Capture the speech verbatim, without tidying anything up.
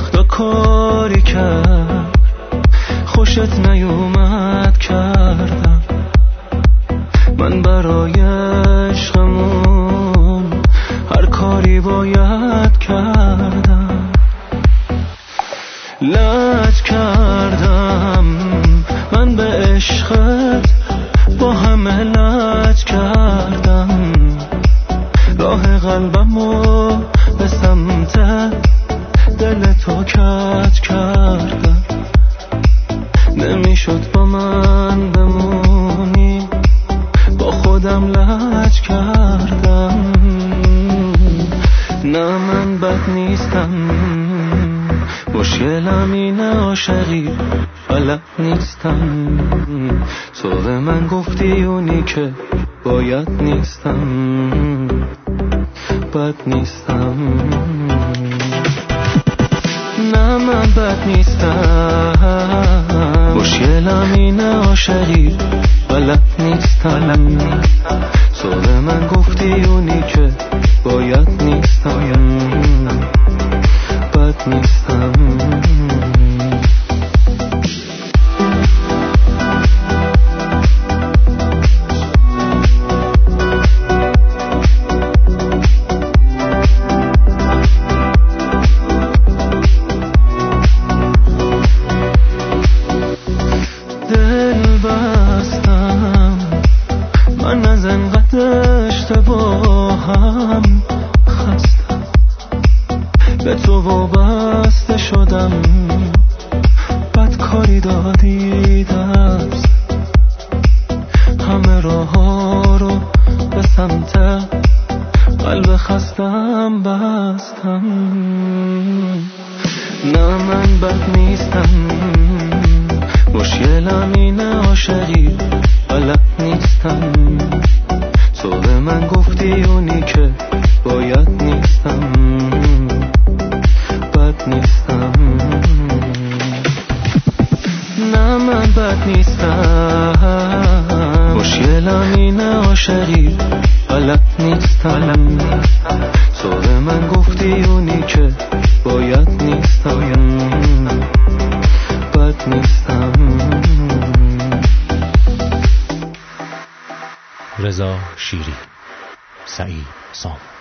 خدا کاری کرد خوشت نیومد کردم من برای عشقمون هر کاری باید کردم لج کردم من به عشقت با همه لج کردم راه قلبمو به سمت دل تو کج کردم نمیشد با من بمونی با خودم لج کردم نه من بد نیستم مشکلم اینه عاشقی بلد نیستم تو به من گفتی اونی که باید نیستم بد نیستم نه من بد نیستم مشکلم اینه عاشقی بلد نیستم تو به من گفتی اونی که باید نیستم بد نیستم من از انقدر اشتباهم خستم به تو وابسته شدم بد کاری دادی دست همه راه ها رو به سمت قلب خستم بستم نه من بد نیستم مشکلم اینه عاشقی بلد نیستم تو به من گفتی اونی که باید نیستم بد نیستم نه من بد نیستم مشکلم اینه عاشقی بلد نیستم تو به من گفتی اونی که باید نیستم بد نیستم. رضا شیری، سعید سام.